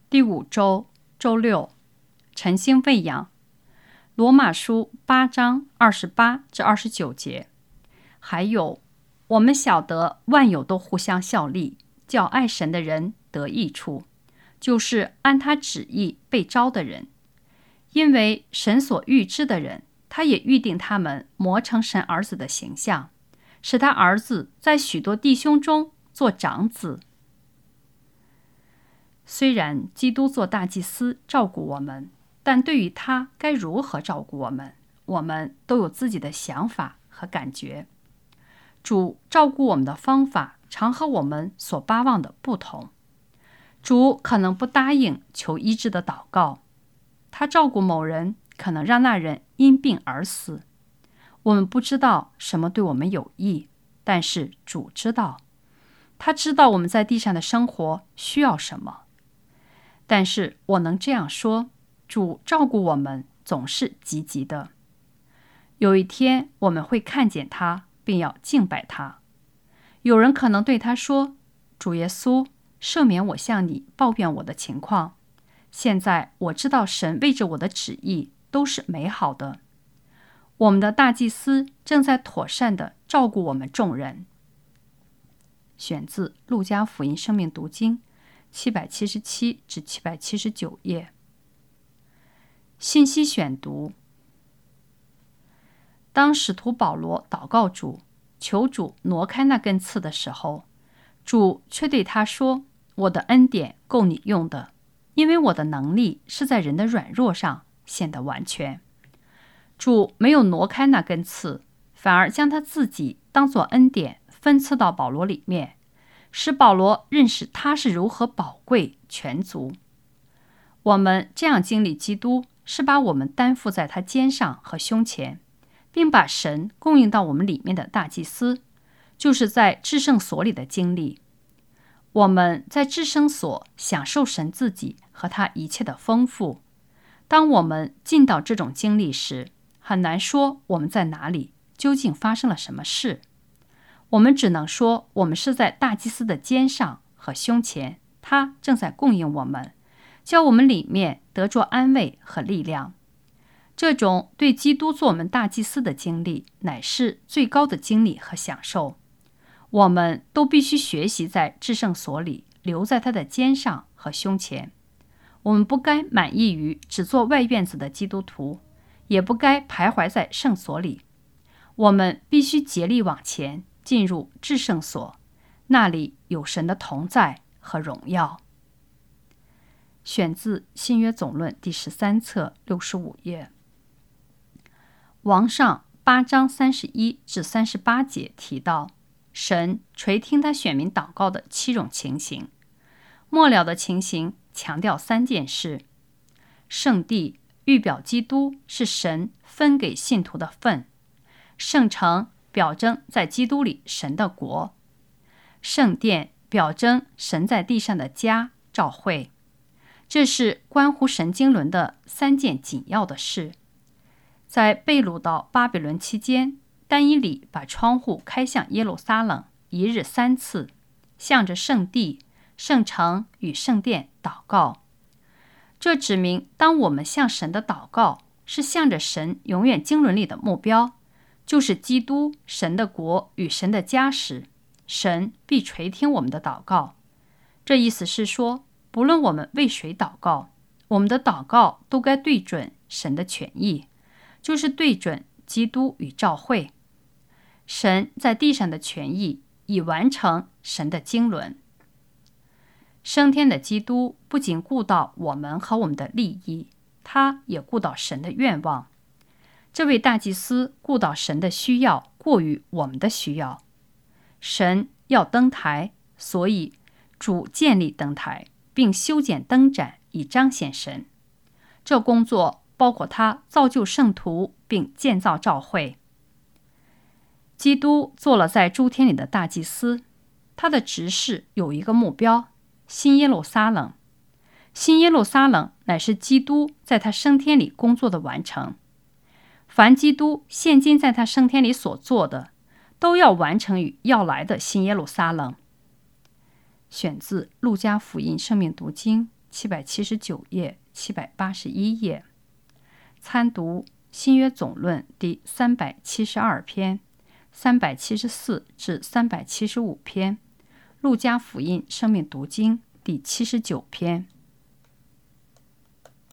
第5周周六，晨星喂养。罗马书8章28至29节。还有，我们晓得万有都互相效力，叫爱神的人得益处，就是按他旨意被招的人。因为神所预知的人，他也预定他们磨成神儿子的形象，使他儿子在许多弟兄中做长子。虽然基督做大祭司照顾我们，但对于他该如何照顾我们，我们都有自己的想法和感觉。主照顾我们的方法常和我们所巴望的不同。主可能不答应求医治的祷告，他照顾某人，可能让那人因病而死。我们不知道什么对我们有益，但是主知道，他知道我们在地上的生活需要什么。但是我能这样说，主照顾我们总是积极的。有一天我们会看见他，并要敬拜他。有人可能对他说，主耶稣，赦免我向你抱怨我的情况。现在我知道神为着我的旨意都是美好的。我们的大祭司正在妥善地照顾我们众人。选自路加福音生命读经777至779页。信息选读。当使徒保罗祷告主，求主挪开那根刺的时候，主却对他说，我的恩典够你用的，因为我的能力是在人的软弱上显得完全。主没有挪开那根刺，反而将他自己当作恩典分赐到保罗里面，使保罗认识他是如何宝贵全足。我们这样经历基督，是把我们担负在他肩上和胸前，并把神供应到我们里面的大祭司，就是在至圣所里的经历。我们在至圣所享受神自己和他一切的丰富。当我们进到这种经历时，很难说我们在哪里，究竟发生了什么事。我们只能说，我们是在大祭司的肩上和胸前，他正在供应我们，叫我们里面得着安慰和力量。这种对基督做我们大祭司的经历，乃是最高的经历和享受。我们都必须学习在至圣所里，留在他的肩上和胸前。我们不该满意于只做外院子的基督徒，也不该徘徊在圣所里。我们必须竭力往前，进入至圣所，那里有神的同在和荣耀。选自新约总论第13册65页。王上8章31至38节提到，神垂听他选民祷告的7种情形。末了的情形强调3件事：圣地预表基督是神分给信徒的份；圣城表征在基督里神的国；圣殿表征神在地上的家召会。这是关乎神经纶的3件紧要的事。在被掳到巴比伦期间，但以理把窗户开向耶路撒冷，1日3次，向着圣地、圣城与圣殿祷告。这指明，当我们向神的祷告是向着神永远经纶里的目标，就是基督、神的国与神的家时，神必垂听我们的祷告。这意思是说，不论我们为谁祷告，我们的祷告都该对准神的权益，就是对准基督与召会。神在地上的权益已完成神的经纶。升天的基督不仅顾到我们和我们的利益，他也顾到神的愿望。这位大祭司顾到神的需要过于我们的需要。神要登台，所以主建立灯台，并修剪灯盏以彰显神。这工作包括他造就圣徒并建造召会。基督做了在诸天里的大祭司，他的职事有一个目标：新耶路撒冷。新耶路撒冷乃是基督在他升天里工作的完成。凡基督现今在他升天里所做的，都要完成于要来的新耶路撒冷。选自路加福音生命读经 779页、781页。参读新约总论第372篇、374至375篇，路加福音生命读经第79篇。